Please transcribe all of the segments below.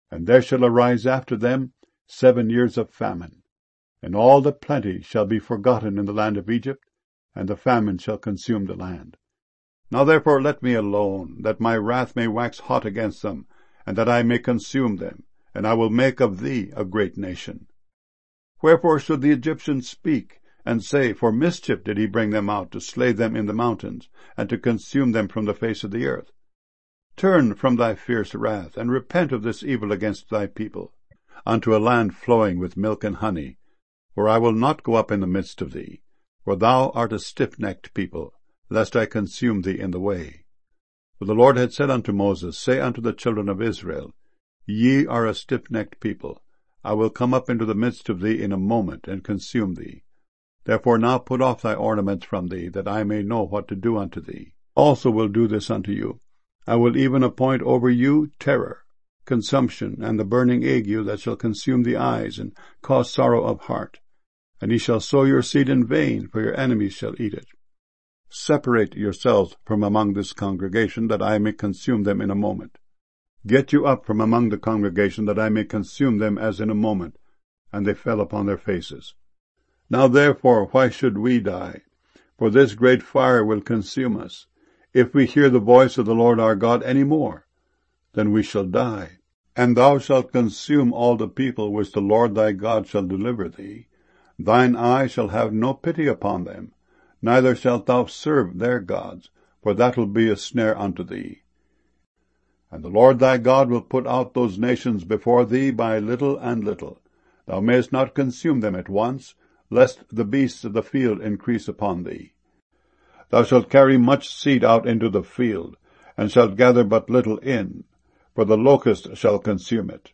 And there shall arise after them 7 years of famine, and all the plenty shall be forgotten in the land of Egypt, and the famine shall consume the land. Now therefore let me alone, that my wrath may wax hot against them, and that I may consume them, and I will make of thee a great nation. Wherefore should the Egyptians speak, and say, For mischief did he bring them out, to slay them in the mountains, and to consume them from the face of the earth? Turn from thy fierce wrath, and repent of this evil against thy people, unto a land flowing with milk and honey, for I will not go up in the midst of thee, for thou art a stiff-necked people, lest I consume thee in the way. For the Lord had said unto Moses, Say unto the children of Israel, Ye are a stiff-necked people. I will come up into the midst of thee in a moment, and consume thee. Therefore now put off thy ornaments from thee, that I may know what to do unto thee. Also will do this unto you. I will even appoint over you terror, consumption, and the burning ague that shall consume the eyes, and cause sorrow of heart. And ye shall sow your seed in vain, for your enemies shall eat it. Separate yourselves from among this congregation, that I may consume them in a moment. Get you up from among the congregation, that I may consume them as in a moment. And they fell upon their faces. Now therefore, why should we die? For this great fire will consume us. If we hear the voice of the Lord our God any more, then we shall die. And thou shalt consume all the people which the Lord thy God shall deliver thee. Thine eye shall have no pity upon them, neither shalt thou serve their gods, for that will be a snare unto thee. And the Lord thy God will put out those nations before thee by little and little. Thou mayest not consume them at once, lest the beasts of the field increase upon thee. Thou shalt carry much seed out into the field, and shalt gather but little in, for the locust shall consume it.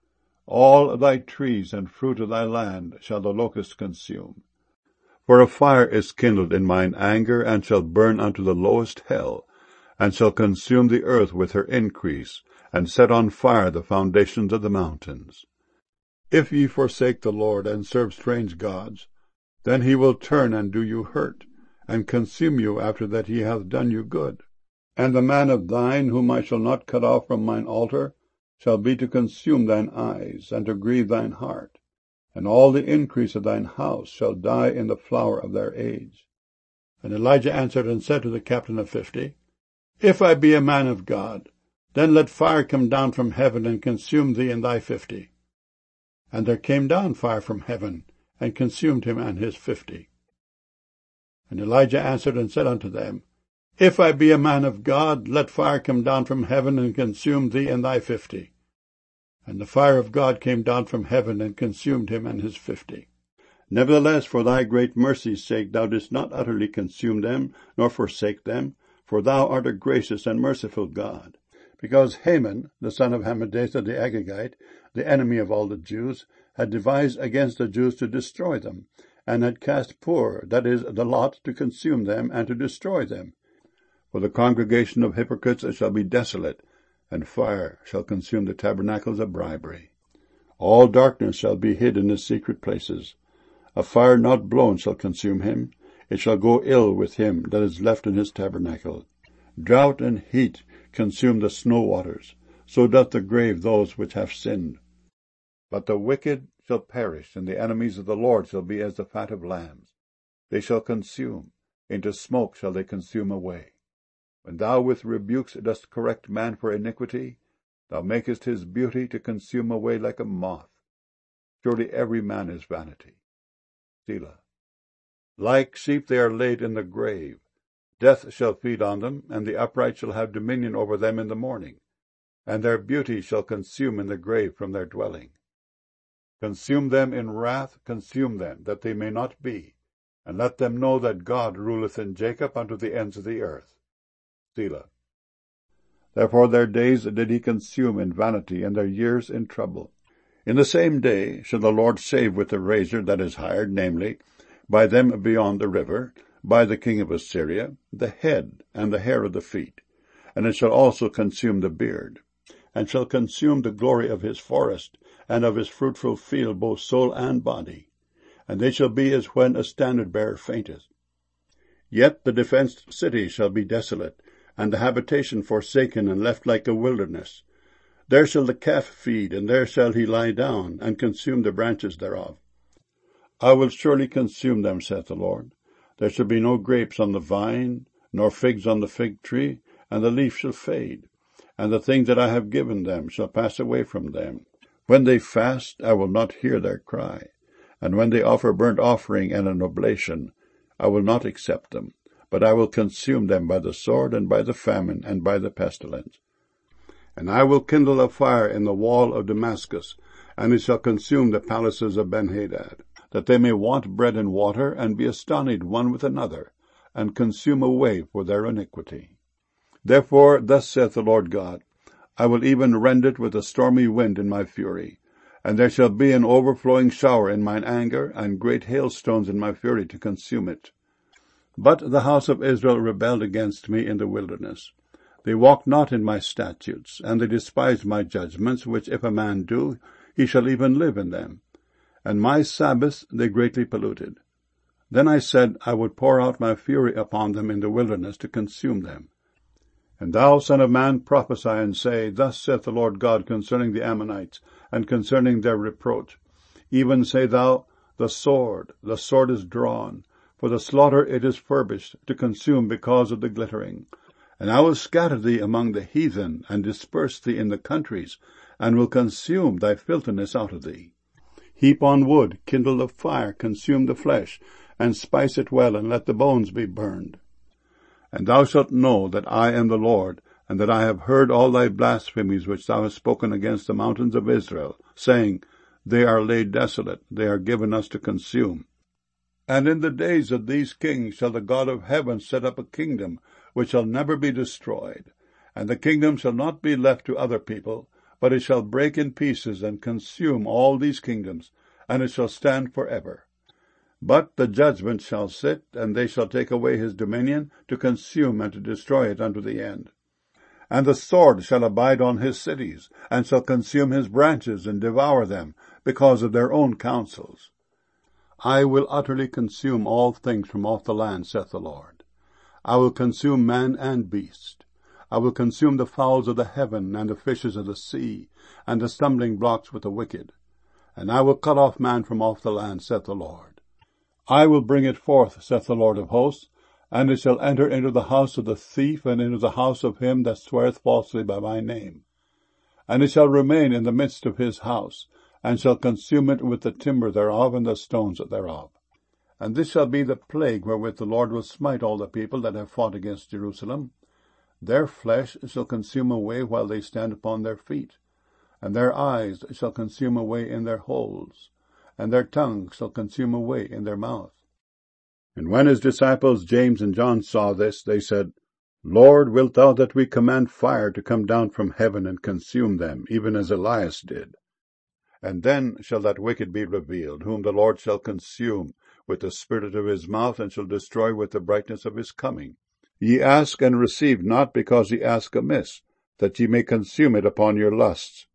All thy trees and fruit of thy land shall the locust consume. For a fire is kindled in mine anger, and shall burn unto the lowest hell, and shall consume the earth with her increase, and set on fire the foundations of the mountains. If ye forsake the Lord, and serve strange gods, then he will turn and do you hurt, and consume you after that he hath done you good. And the man of thine, whom I shall not cut off from mine altar, shall be to consume thine eyes, and to grieve thine heart. And all the increase of thine house shall die in the flower of their age. And Elijah answered and said to the captain of 50, If I be a man of God, then let fire come down from heaven, and consume thee and thy 50. And there came down fire from heaven, and consumed him and his 50. And Elijah answered and said unto them, If I be a man of God, let fire come down from heaven, and consume thee and thy 50. And the fire of God came down from heaven, and consumed him and his 50. Nevertheless, for thy great mercy's sake, thou didst not utterly consume them, nor forsake them, for thou art a gracious and merciful God. Because Haman, the son of Hammedatha the Agagite, the enemy of all the Jews, had devised against the Jews to destroy them, and had cast Pur, that is, the lot, to consume them and to destroy them. For the congregation of hypocrites shall be desolate, and fire shall consume the tabernacles of bribery. All darkness shall be hid in his secret places. A fire not blown shall consume him. It shall go ill with him that is left in his tabernacle. Drought and heat consume the snow waters, so doth the grave those which have sinned. But the wicked shall perish, and the enemies of the Lord shall be as the fat of lambs. They shall consume, into smoke shall they consume away. When thou with rebukes dost correct man for iniquity, thou makest his beauty to consume away like a moth. Surely every man is vanity. Selah. Like sheep they are laid in the grave. Death shall feed on them, and the upright shall have dominion over them in the morning. And their beauty shall consume in the grave from their dwelling. Consume them in wrath, consume them, that they may not be, and let them know that God ruleth in Jacob unto the ends of the earth. Selah. Therefore their days did he consume in vanity, and their years in trouble. In the same day shall the Lord shave with the razor that is hired, namely, by them beyond the river, by the king of Assyria, the head and the hair of the feet, and it shall also consume the beard, and shall consume the glory of his forest, and of his fruitful field, both soul and body. And they shall be as when a standard-bearer fainteth. Yet the defenced city shall be desolate, and the habitation forsaken and left like a wilderness. There shall the calf feed, and there shall he lie down, and consume the branches thereof. I will surely consume them, saith the Lord. There shall be no grapes on the vine, nor figs on the fig tree, and the leaf shall fade, and the things that I have given them shall pass away from them. When they fast, I will not hear their cry, and when they offer burnt offering and an oblation, I will not accept them, but I will consume them by the sword, and by the famine, and by the pestilence. And I will kindle a fire in the wall of Damascus, and it shall consume the palaces of Benhadad, that they may want bread and water, and be astonished one with another, and consume away for their iniquity. Therefore thus saith the Lord God, I will even rend it with a stormy wind in my fury, and there shall be an overflowing shower in mine anger, and great hailstones in my fury to consume it. But the house of Israel rebelled against me in the wilderness. They walked not in my statutes, and they despised my judgments, which if a man do, he shall even live in them. And my Sabbaths they greatly polluted. Then I said, I would pour out my fury upon them in the wilderness to consume them. And thou, son of man, prophesy and say, Thus saith the Lord God concerning the Ammonites, and concerning their reproach. Even say thou, the sword is drawn, for the slaughter it is furbished, to consume because of the glittering. And I will scatter thee among the heathen, and disperse thee in the countries, and will consume thy filthiness out of thee. Heap on wood, kindle the fire, consume the flesh, and spice it well, and let the bones be burned. And thou shalt know that I am the Lord, and that I have heard all thy blasphemies which thou hast spoken against the mountains of Israel, saying, They are laid desolate, they are given us to consume. And in the days of these kings shall the God of heaven set up a kingdom, which shall never be destroyed. And the kingdom shall not be left to other people, but it shall break in pieces and consume all these kingdoms, and it shall stand forever. But the judgment shall sit, and they shall take away his dominion, to consume and to destroy it unto the end. And the sword shall abide on his cities, and shall consume his branches, and devour them, because of their own counsels. I will utterly consume all things from off the land, saith the Lord. I will consume man and beast. I will consume the fowls of the heaven, and the fishes of the sea, and the stumbling blocks with the wicked. And I will cut off man from off the land, saith the Lord. I will bring it forth, saith the Lord of hosts, and it shall enter into the house of the thief, and into the house of him that sweareth falsely by my name. And it shall remain in the midst of his house, and shall consume it with the timber thereof, and the stones thereof. And this shall be the plague wherewith the Lord will smite all the people that have fought against Jerusalem. Their flesh shall consume away while they stand upon their feet, and their eyes shall consume away in their holes, and their tongue shall consume away in their mouth. And when his disciples James and John saw this, they said, Lord, wilt thou that we command fire to come down from heaven and consume them, even as Elias did? And then shall that wicked be revealed, whom the Lord shall consume with the spirit of his mouth, and shall destroy with the brightness of his coming. Ye ask and receive not, because ye ask amiss, that ye may consume it upon your lusts.